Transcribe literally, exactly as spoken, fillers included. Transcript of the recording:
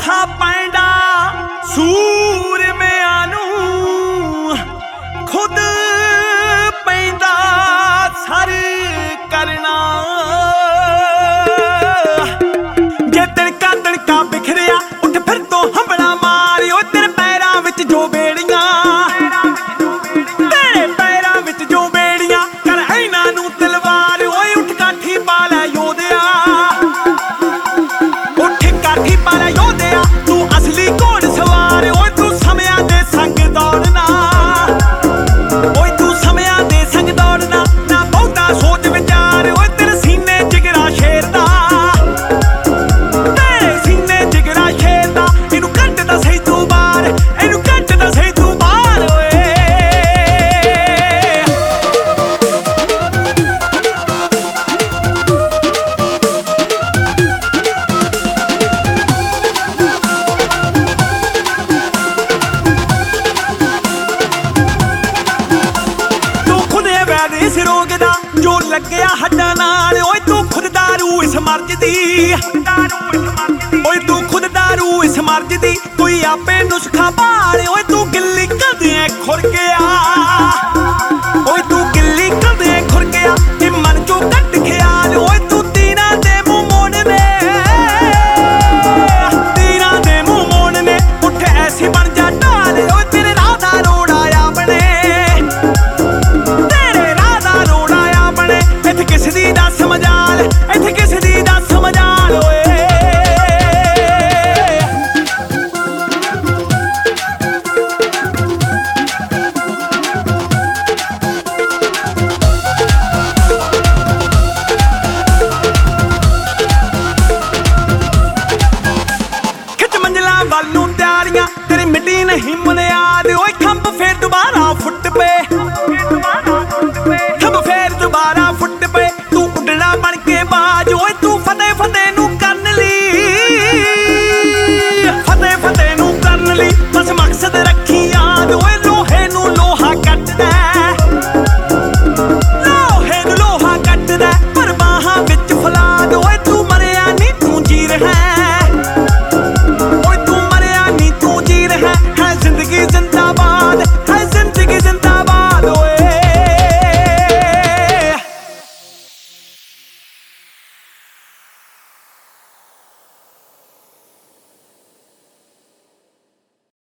ਔਖਾ ਪੈਂਦਾ ਸੂਰਮਿਆਂ ਨੂੰ ਖੁਦ ਪੈਂਦਾ ਸਰ ਕਰਨਾ। ਜੇ ਤਿਣਕਾ ਤਿਣਕਾ ਬਿਖਰਿਆ ਉੱਠ ਫਿਰ ਤੋਂ ਹੰਬੜਾ ਮਾਰ ਓ ਤੇਰੇ ਪੈਰਾਂ ਵਿੱਚ ਜੋ ਬੇੜੀਆਂ ਤੇਰੇ ਪੈਰਾਂ ਵਿੱਚ ਜੋ ਬੇੜੀਆਂ ਕਰ ਇਹਨਾਂ ਨੂੰ ਤਲਵਾਰ ਓਏ ਉੱਠ ਕਾਠੀ ਪਾ ਲੈ ਯੋਧਿਆ ਉੱਠ ਕਾਠੀ ਪਾ ਲੈ ਯੋਧਿਆ ਤੂੰ ਅਸਲੀ ਘੋੜ ਸਵਾਰ ਓਏ ਤੂੰ ਸਮਿਆਂ ਦੇ ਸੰਗ ਦੌੜਨਾ ਓਏ ਤੂੰ ਸਮਿਆਂ ਦੇ ਸੰਗ ਦੌੜਨਾ ਨਾ ਬਹੁਤਾ ਸੋਚ ਵਿਚਾਰ ਓਏ ਤੇਰੇ ਸੀਨੇ ਜਿਗਰਾ ਸ਼ੇਰ ਦਾ ਤੇਰੇ ਸੀਨੇ ਜਿਗਰਾ ਸ਼ੇਰ ਦਾ ਇਹਨੂੰ ਕੱਢ ਤਾਂ ਸਹੀ ਤੂੰ ਬਾਹਰ ਇਹਨੂੰ ਕੱਢ ਤਾਂ ਸਹੀ ਤੂੰ ਬਾਹਰ ਓਏ। ਤੂੰ ਖੁਦ ਇਹ ਵੈਦ ਇਸ ਰੋਗ ਦਾ ਜੋ ਲੱਗਿਆ ਹੱਡਾਂ ਨਾਲ ਓਏ ਤੂੰ ਖੁਦ ਦਾਰੂ ਇਸ ਮਰਜ਼ ਦੀ ਓਏ ਤੂੰ ਖੁਦ ਦਾਰੂ ਇਸ ਮਰਜ਼ ਦੀ ਕੋਈ ਆਪੇ ਨੁਸਖਾ ਭਾਲ ਓਏ ਤੂੰ ਗਿੱਲੀ ਕਰਦੇ ਖੁਰ ਕੇ